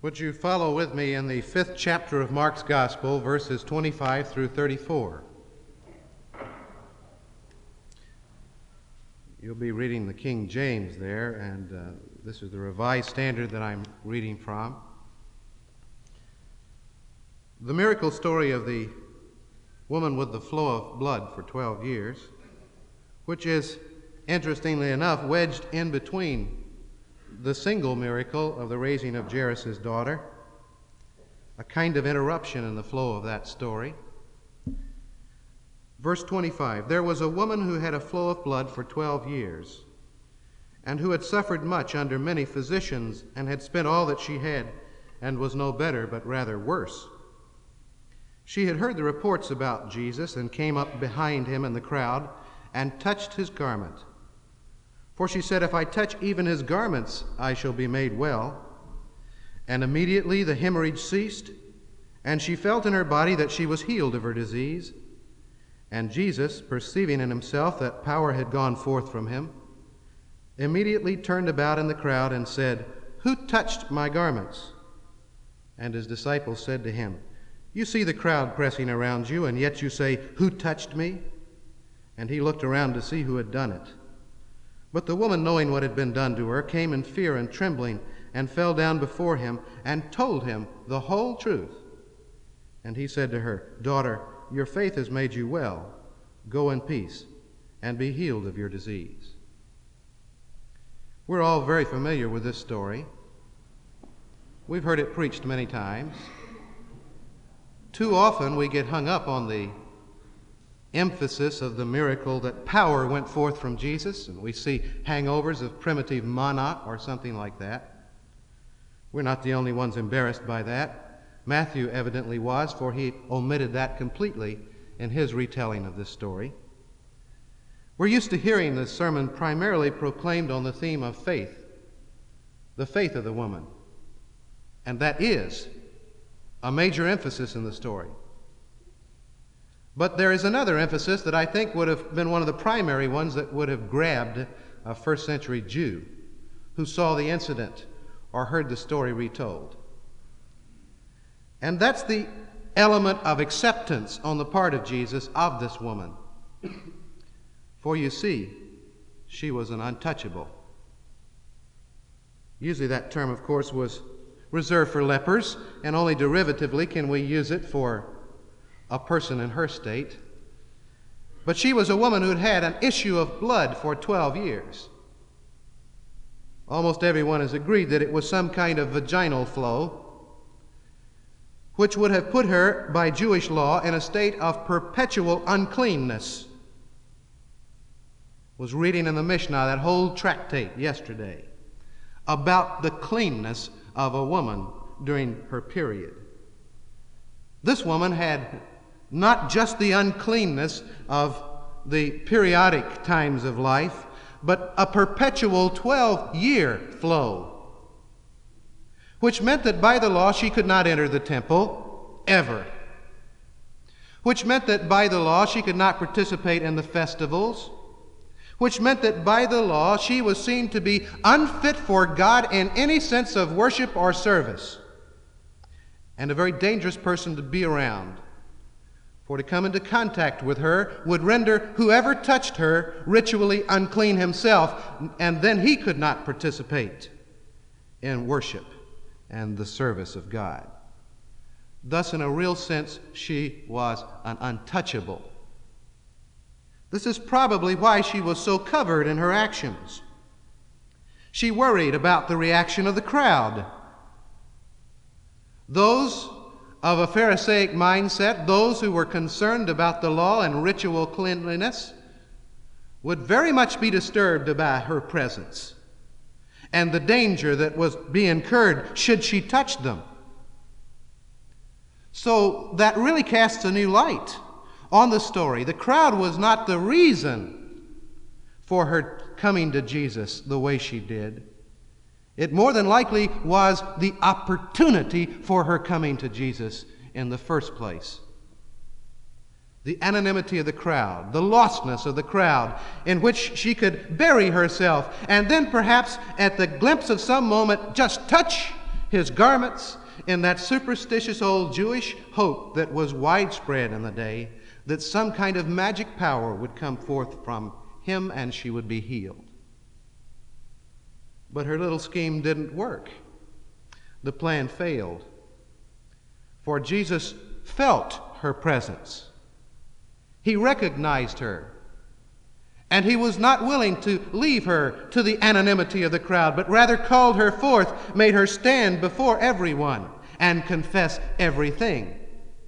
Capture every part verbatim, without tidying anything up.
Would you follow with me in the fifth chapter of Mark's Gospel, verses twenty-five through thirty-four? You'll be reading the King James there, and uh, this is the Revised Standard that I'm reading from. The miracle story of the woman with the flow of blood for twelve years, which is, interestingly enough, wedged in between the single miracle of the raising of Jairus' daughter, a kind of interruption in the flow of that story. Verse twenty-five, there was a woman who had a flow of blood for twelve years, and who had suffered much under many physicians, and had spent all that she had, and was no better, but rather worse. She had heard the reports about Jesus, and came up behind him in the crowd, and touched his garment. For she said, if I touch even his garments, I shall be made well. And immediately the hemorrhage ceased, and she felt in her body that she was healed of her disease. And Jesus, perceiving in himself that power had gone forth from him, immediately turned about in the crowd and said, who touched my garments? And his disciples said to him, you see the crowd pressing around you, and yet you say, who touched me? And he looked around to see who had done it. But the woman, knowing what had been done to her, came in fear and trembling, and fell down before him, and told him the whole truth. And he said to her, daughter, your faith has made you well. Go in peace, and be healed of your disease. We're all very familiar with this story. We've heard it preached many times. Too often we get hung up on the emphasis of the miracle that power went forth from Jesus, and we see hangovers of primitive manna or something like that. We're not the only ones embarrassed by that. Matthew evidently was, for he omitted that completely in his retelling of this story. We're used to hearing this sermon primarily proclaimed on the theme of faith, the faith of the woman, and that is a major emphasis in the story. But there is another emphasis that I think would have been one of the primary ones that would have grabbed a first century Jew who saw the incident or heard the story retold. And that's the element of acceptance on the part of Jesus of this woman. For you see, she was an untouchable. Usually that term, of course, was reserved for lepers, and only derivatively can we use it for a person in her state. But she was a woman who had had an issue of blood for twelve years. Almost everyone has agreed that it was some kind of vaginal flow, which would have put her, by Jewish law, in a state of perpetual uncleanness. I was reading in the Mishnah, that whole tractate yesterday, about the cleanness of a woman during her period. This woman had not just the uncleanness of the periodic times of life, but a perpetual twelve-year flow, which meant that by the law she could not enter the temple ever, which meant that by the law she could not participate in the festivals, which meant that by the law she was seen to be unfit for God in any sense of worship or service, and a very dangerous person to be around. For to come into contact with her would render whoever touched her ritually unclean himself, and then he could not participate in worship and the service of God. Thus, in a real sense, she was an untouchable. This is probably why she was so covered in her actions. She worried about the reaction of the crowd. Those of a Pharisaic mindset, those who were concerned about the law and ritual cleanliness, would very much be disturbed about her presence and the danger that was being incurred should she touch them. So that really casts a new light on the story. The crowd was not the reason for her coming to Jesus the way she did. It more than likely was the opportunity for her coming to Jesus in the first place. The anonymity of the crowd, the lostness of the crowd, in which she could bury herself, and then perhaps at the glimpse of some moment just touch his garments in that superstitious old Jewish hope that was widespread in the day, that some kind of magic power would come forth from him and she would be healed. But her little scheme didn't work. The plan failed. For Jesus felt her presence. He recognized her. And he was not willing to leave her to the anonymity of the crowd, but rather called her forth, made her stand before everyone and confess everything.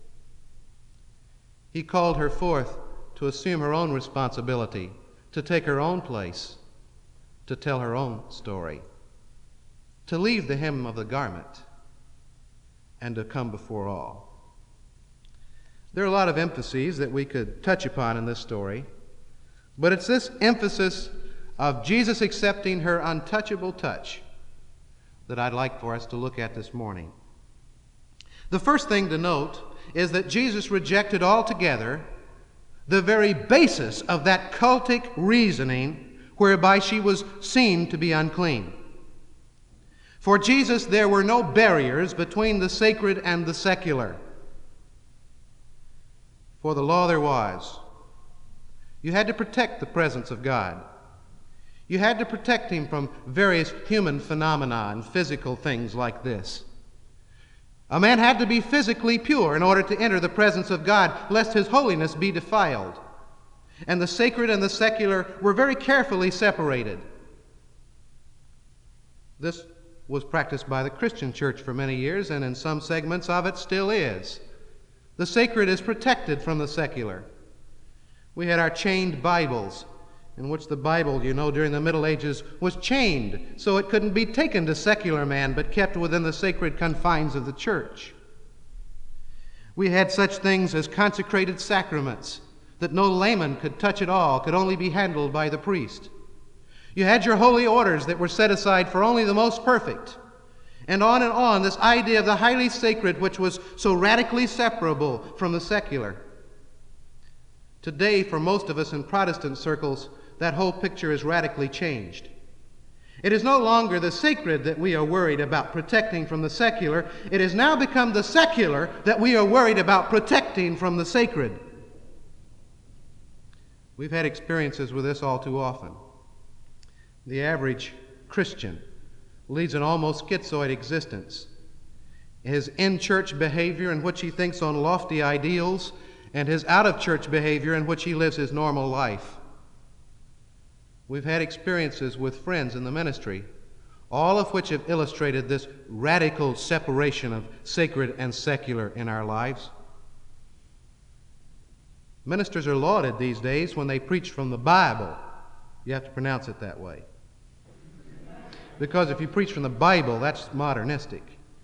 He called her forth to assume her own responsibility, to take her own place, to tell her own story, to leave the hem of the garment, and to come before all. There are a lot of emphases that we could touch upon in this story, but it's this emphasis of Jesus accepting her untouchable touch that I'd like for us to look at this morning. The first thing to note is that Jesus rejected altogether the very basis of that cultic reasoning whereby she was seen to be unclean. For Jesus, there were no barriers between the sacred and the secular. For the law there was. You had to protect the presence of God. You had to protect him from various human phenomena and physical things like this. A man had to be physically pure in order to enter the presence of God, lest his holiness be defiled. And the sacred and the secular were very carefully separated. This was practiced by the Christian church for many years, and in some segments of it still is. The sacred is protected from the secular. We had our chained Bibles, in which the Bible, you know, during the Middle Ages was chained so it couldn't be taken to secular man but kept within the sacred confines of the church. We had such things as consecrated sacraments that no layman could touch at all, could only be handled by the priest. You had your holy orders that were set aside for only the most perfect. And on and on, this idea of the highly sacred, which was so radically separable from the secular. Today, for most of us in Protestant circles, that whole picture is radically changed. It is no longer the sacred that we are worried about protecting from the secular. It has now become the secular that we are worried about protecting from the sacred. We've had experiences with this all too often. The average Christian leads an almost schizoid existence. His in-church behavior in which he thinks on lofty ideals, and his out-of-church behavior in which he lives his normal life. We've had experiences with friends in the ministry, all of which have illustrated this radical separation of sacred and secular in our lives. Ministers are lauded these days when they preach from the Bible. You have to pronounce it that way. Because if you preach from the Bible, that's modernistic.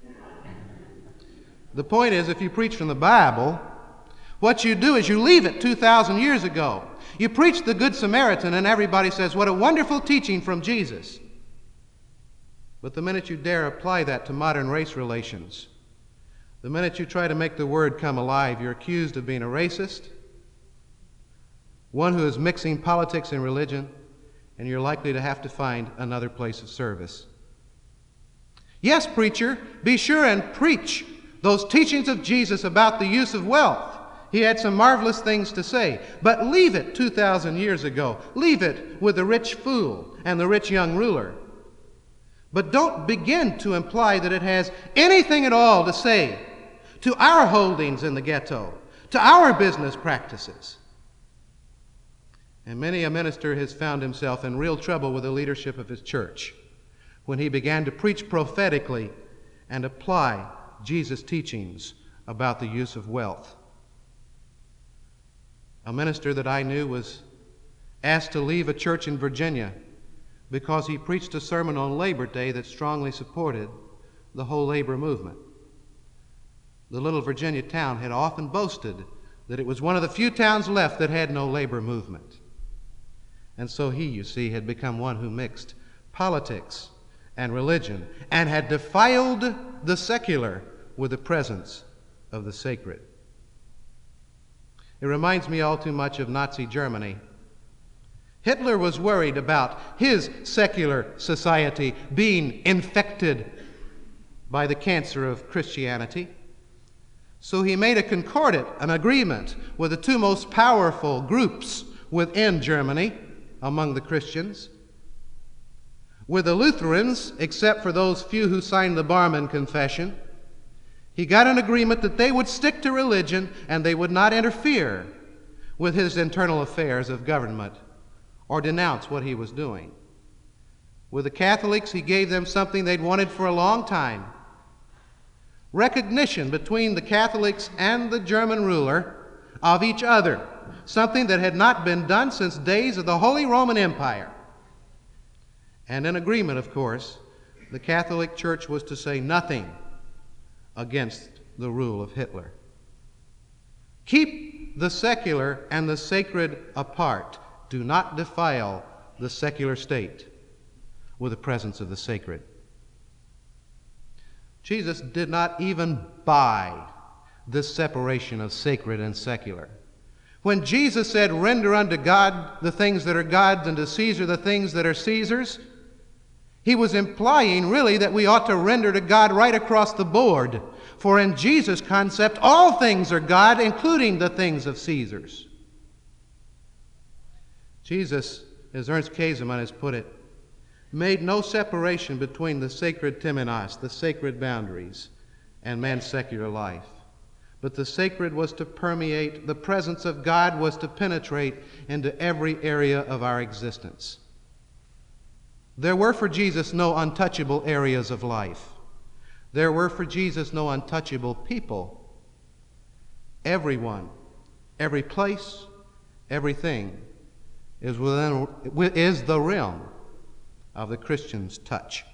The point is, if you preach from the Bible, what you do is you leave it two thousand years ago. You preach the Good Samaritan and everybody says, what a wonderful teaching from Jesus. But the minute you dare apply that to modern race relations, the minute you try to make the word come alive, you're accused of being a racist, one who is mixing politics and religion, and you're likely to have to find another place of service. Yes, preacher, be sure and preach those teachings of Jesus about the use of wealth. He had some marvelous things to say, but leave it two thousand years ago. Leave it with the rich fool and the rich young ruler. But don't begin to imply that it has anything at all to say to our holdings in the ghetto, to our business practices. And many a minister has found himself in real trouble with the leadership of his church when he began to preach prophetically and apply Jesus' teachings about the use of wealth. A minister that I knew was asked to leave a church in Virginia because he preached a sermon on Labor Day that strongly supported the whole labor movement. The little Virginia town had often boasted that it was one of the few towns left that had no labor movement. And so he, you see, had become one who mixed politics and religion and had defiled the secular with the presence of the sacred. It reminds me all too much of Nazi Germany. Hitler was worried about his secular society being infected by the cancer of Christianity. So he made a concordat, an agreement with the two most powerful groups within Germany among the Christians. With the Lutherans, except for those few who signed the Barmen Confession, he got an agreement that they would stick to religion and they would not interfere with his internal affairs of government or denounce what he was doing. With the Catholics, he gave them something they'd wanted for a long time: recognition between the Catholics and the German ruler of each other, something that had not been done since days of the Holy Roman Empire. And in agreement, of course, the Catholic Church was to say nothing against the rule of Hitler. Keep the secular and the sacred apart. Do not defile the secular state with the presence of the sacred. Jesus did not even buy this separation of sacred and secular. When Jesus said, "Render unto God the things that are God's, and to Caesar the things that are Caesar's," he was implying really that we ought to render to God right across the board. For in Jesus' concept, all things are God, including the things of Caesar's. Jesus, as Ernst Käsemann has put it, made no separation between the sacred temenos, the sacred boundaries, and man's secular life. But the sacred was to permeate, the presence of God was to penetrate into every area of our existence. There were for Jesus no untouchable areas of life. There were for Jesus no untouchable people. Everyone, every place, everything is within is the realm of the Christian's touch.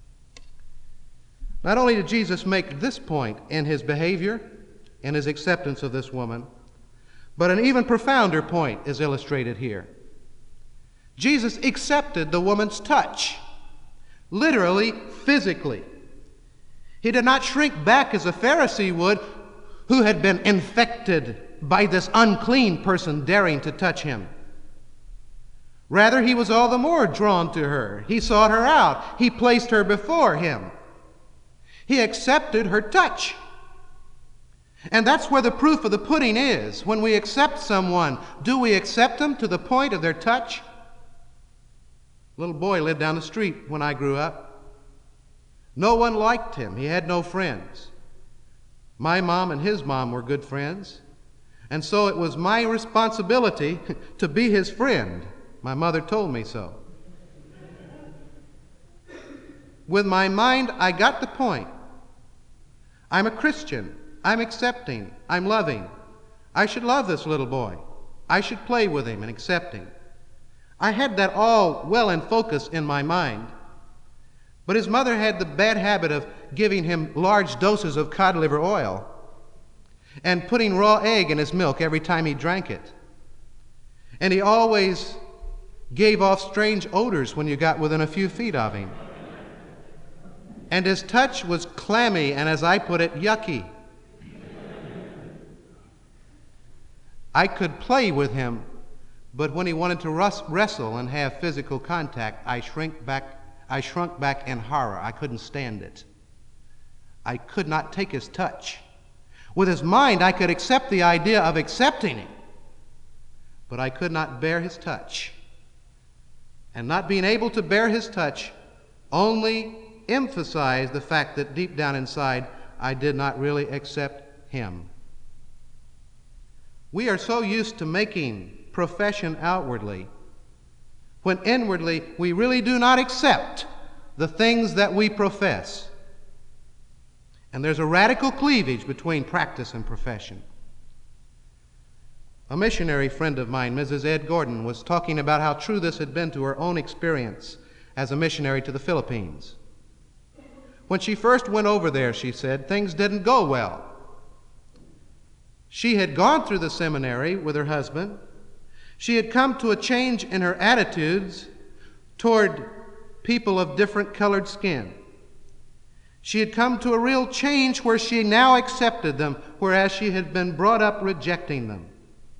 Not only did Jesus make this point in his behavior, in his acceptance of this woman, but an even profounder point is illustrated here. Jesus accepted the woman's touch, literally, physically. He did not shrink back as a Pharisee would, who had been infected by this unclean person daring to touch him. Rather, he was all the more drawn to her. He sought her out. He placed her before him. He accepted her touch. And that's where the proof of the pudding is. When we accept someone, do we accept them to the point of their touch? A little boy lived down the street when I grew up. No one liked him. He had no friends. My mom and his mom were good friends, and so it was my responsibility to be his friend. My mother told me so. With my mind, I got the point. I'm a Christian. I'm accepting. I'm loving. I should love this little boy. I should play with him and accept him. I had that all well in focus in my mind. But his mother had the bad habit of giving him large doses of cod liver oil and putting raw egg in his milk every time he drank it. And he always gave off strange odors when you got within a few feet of him. And his touch was clammy and, as I put it, yucky. I could play with him, but when he wanted to rus- wrestle and have physical contact, I shrink back I shrunk back in horror. I couldn't stand it. I could not take his touch. With his mind, I could accept the idea of accepting him, but I could not bear his touch. And not being able to bear his touch only emphasized the fact that deep down inside, I did not really accept him. We are so used to making profession outwardly, when inwardly we really do not accept the things that we profess. And there's a radical cleavage between practice and profession. A missionary friend of mine, Missus Ed Gordon, was talking about how true this had been to her own experience as a missionary to the Philippines. When she first went over there, she said, things didn't go well. She had gone through the seminary with her husband. She had come to a change in her attitudes toward people of different colored skin. She had come to a real change where she now accepted them, whereas she had been brought up rejecting them.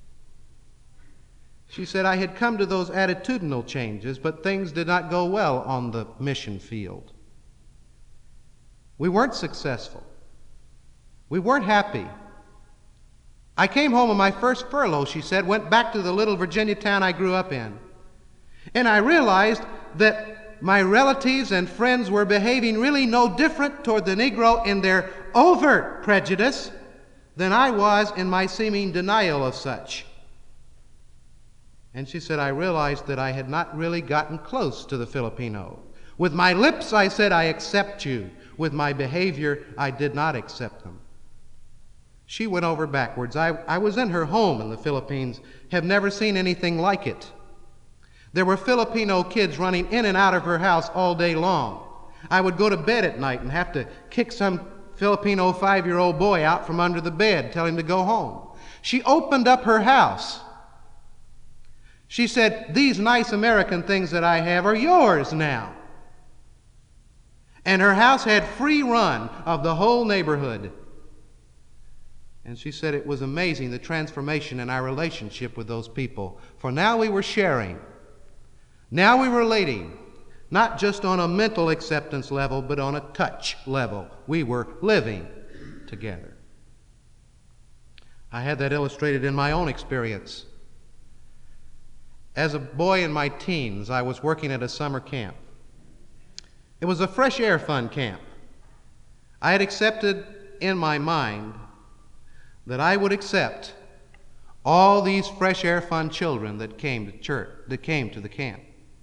She said, I had come to those attitudinal changes, but things did not go well on the mission field. We weren't successful. We weren't happy. I came home on my first furlough, she said, went back to the little Virginia town I grew up in. And I realized that my relatives and friends were behaving really no different toward the Negro in their overt prejudice than I was in my seeming denial of such. And she said, I realized that I had not really gotten close to the Filipino. With my lips, I said, I accept you. With my behavior, I did not accept them. She went over backwards. I, I was in her home in the Philippines, have never seen anything like it. There were Filipino kids running in and out of her house all day long. I would go to bed at night and have to kick some Filipino five-year-old boy out from under the bed, tell him to go home. She opened up her house. She said, these nice American things that I have are yours now. And her house had free run of the whole neighborhood. And she said it was amazing, the transformation in our relationship with those people. For now we were sharing. Now we were relating, not just on a mental acceptance level, but on a touch level. We were living together. I had that illustrated in my own experience. As a boy in my teens, I was working at a summer camp. It was a fresh air fun camp. I had accepted in my mind that I would accept all these fresh air fun children that came to church, that came to the camp.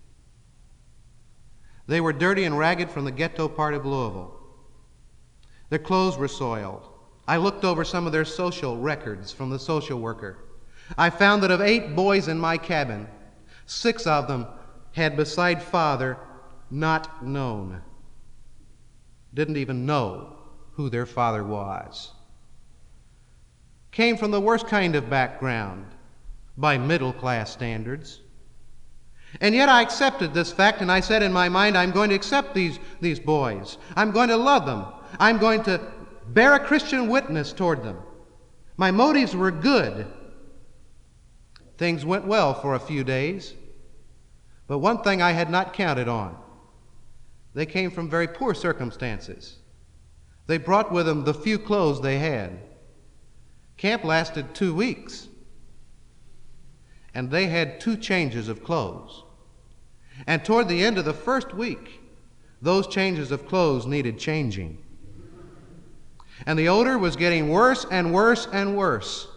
They were dirty and ragged from the ghetto part of Louisville. Their clothes were soiled. I looked over some of their social records from the social worker. I found that of eight boys in my cabin, six of them had beside father not known, didn't even know who their father was. Came from the worst kind of background by middle class standards. And yet I accepted this fact, and I said in my mind, I'm going to accept these, these boys. I'm going to love them. I'm going to bear a Christian witness toward them. My motives were good. Things went well for a few days. But one thing I had not counted on. They came from very poor circumstances. They brought with them the few clothes they had. Camp lasted two weeks. And they had two changes of clothes. And toward the end of the first week, those changes of clothes needed changing. And the odor was getting worse and worse and worse.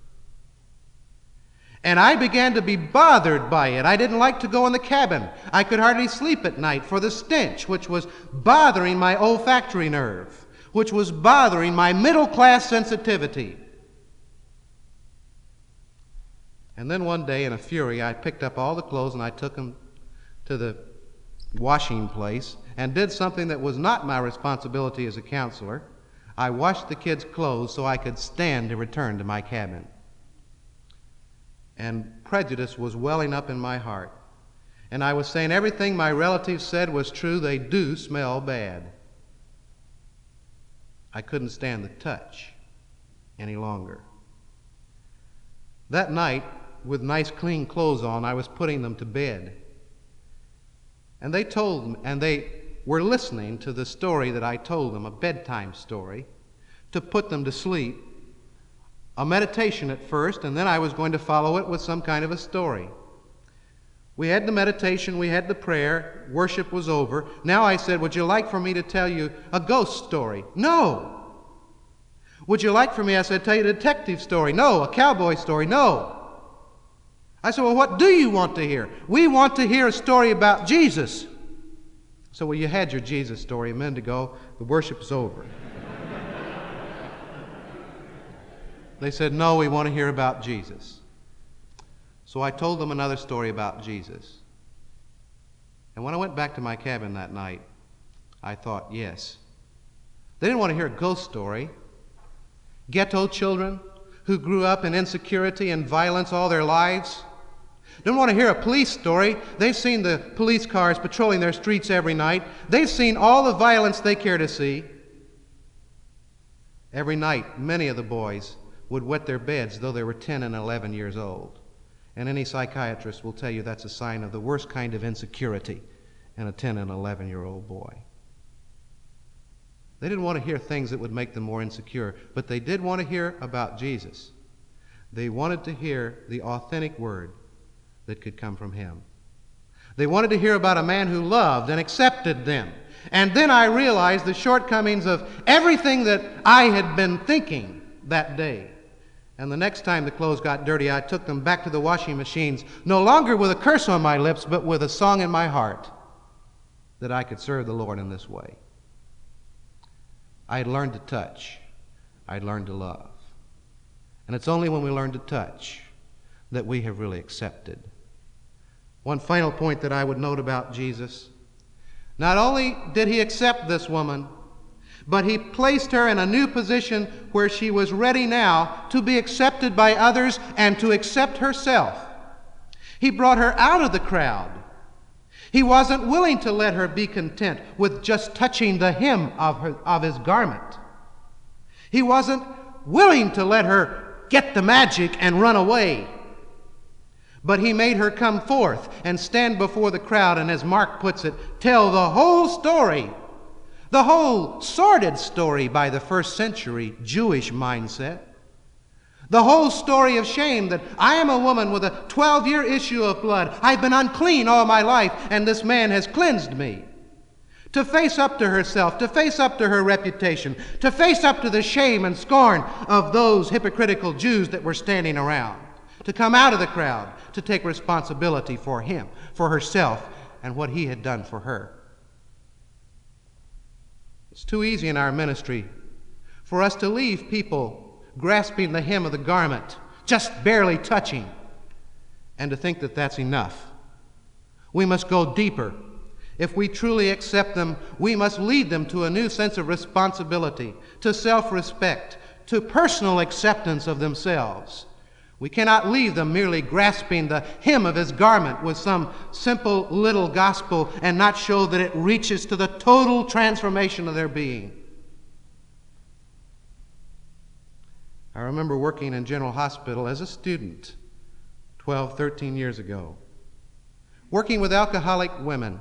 And I began to be bothered by it. I didn't like to go in the cabin. I could hardly sleep at night for the stench, which was bothering my olfactory nerve, which was bothering my middle-class sensitivity. And then one day, in a fury, I picked up all the clothes and I took them to the washing place and did something that was not my responsibility as a counselor. I washed the kids' clothes so I could stand to return to my cabin. And prejudice was welling up in my heart. And I was saying everything my relatives said was true. They do smell bad. I couldn't stand the touch any longer. That night, with nice clean clothes on, I was putting them to bed. And they told them, and they were listening to the story that I told them, a bedtime story, to put them to sleep. A meditation at first, and then I was going to follow it with some kind of a story. We had the meditation, we had the prayer, worship was over. Now I said, would you like for me to tell you a ghost story? No. Would you like for me, I said, to tell you a detective story? No. A cowboy story? No. I said, well, what do you want to hear? We want to hear a story about Jesus. So, well, you had your Jesus story a minute ago. The worship is over. They said, no, we want to hear about Jesus. So I told them another story about Jesus. And when I went back to my cabin that night, I thought, yes. They didn't want to hear a ghost story. Ghetto children who grew up in insecurity and violence all their lives. Didn't want to hear a police story. They've seen the police cars patrolling their streets every night. They've seen all the violence they care to see. Every night, many of the boys would wet their beds, though they were ten and eleven years old. And any psychiatrist will tell you that's a sign of the worst kind of insecurity in a ten and eleven-year-old boy. They didn't want to hear things that would make them more insecure, but they did want to hear about Jesus. They wanted to hear the authentic word that could come from him. They wanted to hear about a man who loved and accepted them. And then I realized the shortcomings of everything that I had been thinking that day. And the next time the clothes got dirty, I took them back to the washing machines, no longer with a curse on my lips, but with a song in my heart that I could serve the Lord in this way. I had learned to touch. I had learned to love. And it's only when we learn to touch that we have really accepted. One final point that I would note about Jesus. Not only did he accept this woman, but he placed her in a new position where she was ready now to be accepted by others and to accept herself. He brought her out of the crowd. He wasn't willing to let her be content with just touching the hem of, her, of his garment. He wasn't willing to let her get the magic and run away. But he made her come forth and stand before the crowd and, as Mark puts it, tell the whole story, the whole sordid story by the first century Jewish mindset. The whole story of shame that I am a woman with a twelve-year issue of blood. I've been unclean all my life, and this man has cleansed me. To face up to herself, to face up to her reputation, to face up to the shame and scorn of those hypocritical Jews that were standing around. To come out of the crowd, to take responsibility for him, for herself, and what he had done for her. It's too easy in our ministry for us to leave people grasping the hem of the garment, just barely touching, and to think that that's enough. We must go deeper. If we truly accept them, we must lead them to a new sense of responsibility, to self-respect, to personal acceptance of themselves. We cannot leave them merely grasping the hem of his garment with some simple little gospel and not show that it reaches to the total transformation of their being. I remember working in General Hospital as a student twelve, thirteen years ago, working with alcoholic women.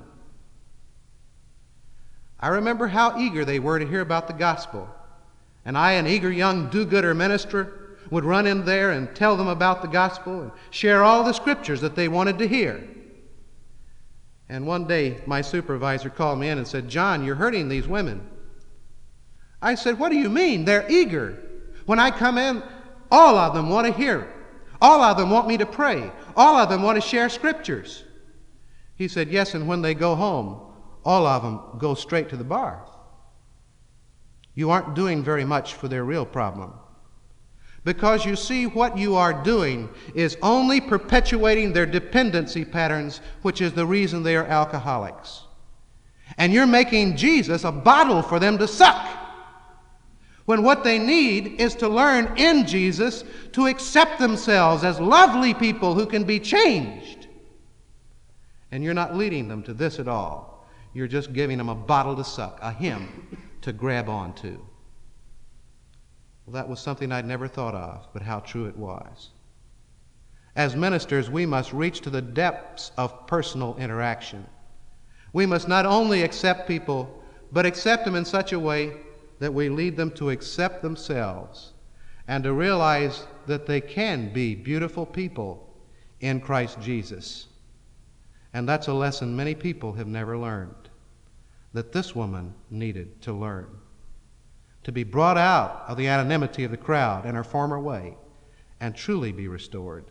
I remember how eager they were to hear about the gospel. And I, an eager young do-gooder minister, would run in there and tell them about the gospel and share all the scriptures that they wanted to hear. And one day, my supervisor called me in and said, "John, you're hurting these women." I said, "What do you mean? They're eager. When I come in, all of them want to hear it. All of them want me to pray. All of them want to share scriptures." He said, "Yes, and when they go home, all of them go straight to the bar. You aren't doing very much for their real problem. Because you see, what you are doing is only perpetuating their dependency patterns, which is the reason they are alcoholics. And you're making Jesus a bottle for them to suck, when what they need is to learn in Jesus to accept themselves as lovely people who can be changed. And you're not leading them to this at all. You're just giving them a bottle to suck, a hymn to grab onto." Well, that was something I'd never thought of, but how true it was. As ministers, we must reach to the depths of personal interaction. We must not only accept people, but accept them in such a way that we lead them to accept themselves and to realize that they can be beautiful people in Christ Jesus. And that's a lesson many people have never learned, that this woman needed to learn, to be brought out of the anonymity of the crowd and her former way and truly be restored.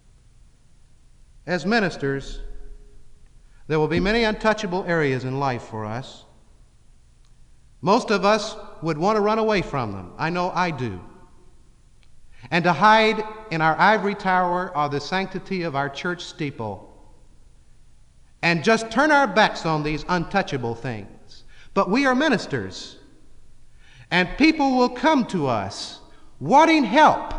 As ministers, there will be many untouchable areas in life for us. Most of us would want to run away from them. I know I do. And to hide in our ivory tower or the sanctity of our church steeple and just turn our backs on these untouchable things. But we are ministers, and people will come to us wanting help.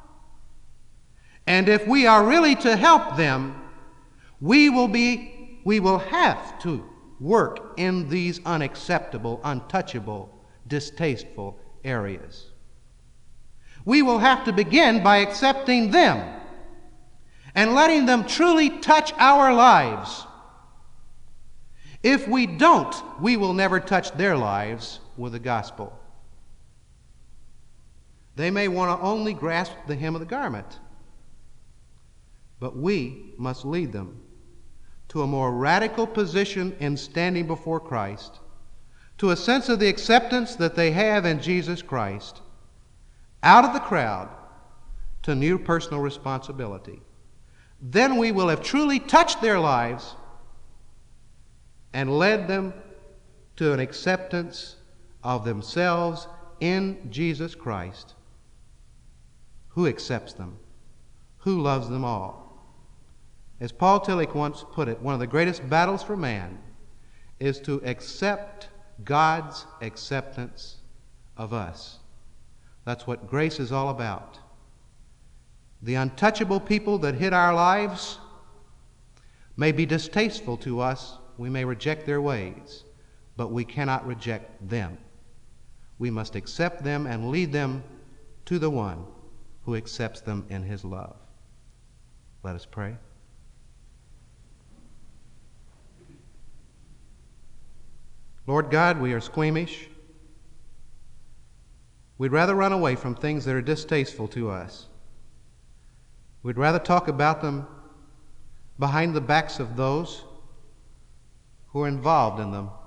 And if we are really to help them, we will be, we will have to work in these unacceptable, untouchable, distasteful areas. We will have to begin by accepting them and letting them truly touch our lives. If we don't, we will never touch their lives, with the gospel. They may want to only grasp the hem of the garment, but we must lead them to a more radical position in standing before Christ, to a sense of the acceptance that they have in Jesus Christ, out of the crowd to new personal responsibility. Then we will have truly touched their lives and led them to an acceptance of themselves in Jesus Christ, who accepts them, who loves them all. As Paul Tillich once put it, one of the greatest battles for man is to accept God's acceptance of us. That's what grace is all about. The untouchable people that hit our lives may be distasteful to us. We may reject their ways, but we cannot reject them. We must accept them and lead them to the one who accepts them in his love. Let us pray. Lord God, we are squeamish. We'd rather run away from things that are distasteful to us. We'd rather talk about them behind the backs of those who are involved in them.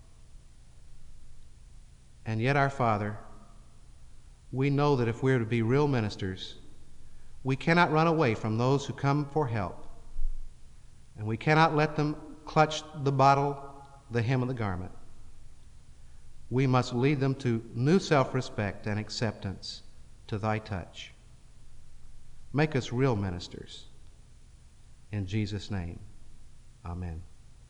And yet, our Father, we know that if we're to be real ministers, we cannot run away from those who come for help. And we cannot let them clutch the bottle, the hem of the garment. We must lead them to new self-respect and acceptance to thy touch. Make us real ministers. In Jesus' name, amen.